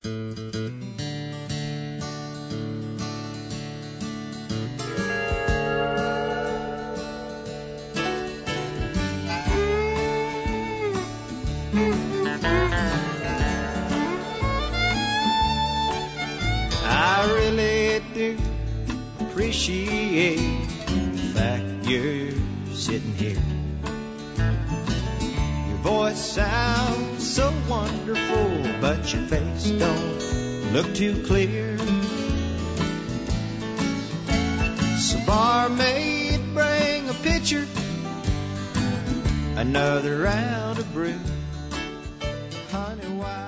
I really do appreciate the fact you're sitting here. Your voice sounds so wonderful, but your face don't look too clear. So barmaid, bring a pitcher, another round of brew. Honey, why